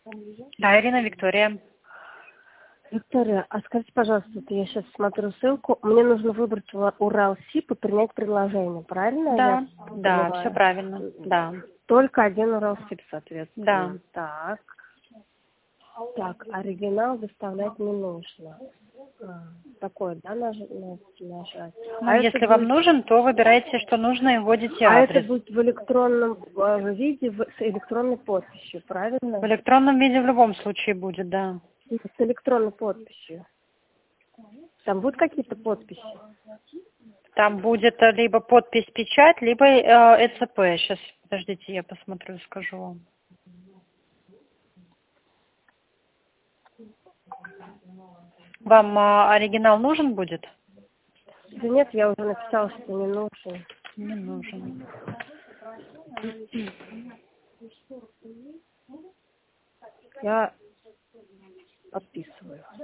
Да, Ирина, Виктория. Виктория, а скажите, пожалуйста, вот я сейчас смотрю ссылку, мне нужно выбрать Уралсиб и принять предложение, правильно Да, я да, все понимаю? правильно, да, Только один Уралсиб, да. соответственно. Так, оригинал доставлять не нужно. Такой, да, нажать. Ну, если вам нужен, то выбирайте, что нужно, и вводите Это адрес. будет в электронном виде, с электронной подписью, В правильно? электронном виде в любом случае будет, да. С электронной подписью. Там будут какие-то подписи? Там будет либо подпись, печать, либо ЭЦП. Сейчас, подождите, я посмотрю, скажу вам. Вам оригинал нужен будет? Да нет, я уже написала, что не нужен. Не нужен. Я подписываю.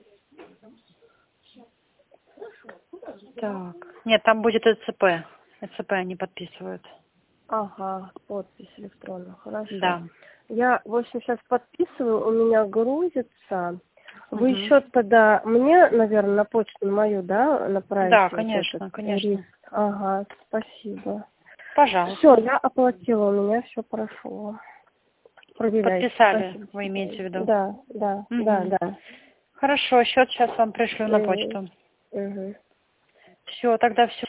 Так. Нет, там будет ЭЦП. ЭЦП они подписывают. Ага, подпись электронная, хорошо. Да. Я, в общем, сейчас подписываю, у меня грузится. Вы Угу. еще тогда мне, наверное, на почту мою, да, направите? Да, Вот конечно, этот конечно. лист? Ага, спасибо. Пожалуйста. Все, я оплатила, у меня все прошло. Проверяйте. Подписали, Спасибо. вы имеете в виду? Да. Хорошо, счет сейчас вам пришлю на Угу. почту. Угу. Все, тогда все.